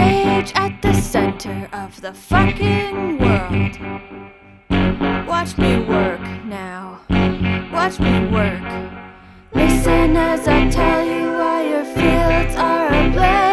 stage at the center of the fucking world. Watch me work now, watch me work. Listen as I tell you why your fields are ablaze.